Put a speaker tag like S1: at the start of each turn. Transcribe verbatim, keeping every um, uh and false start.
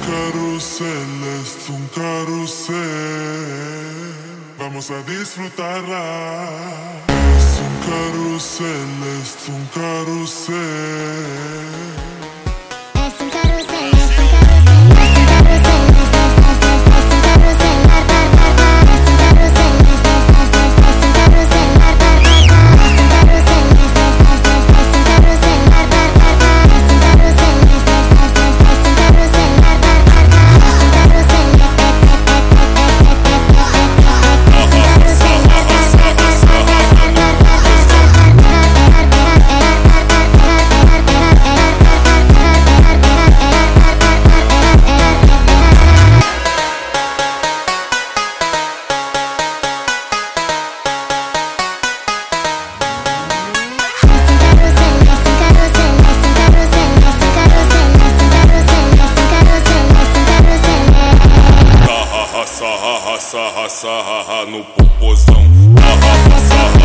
S1: carrusel, es un carrusel, vamos a disfrutarla. Es un carrusel, es un carrusel.
S2: Sarra, sarra, sarra no popozão. Sarra, sarra.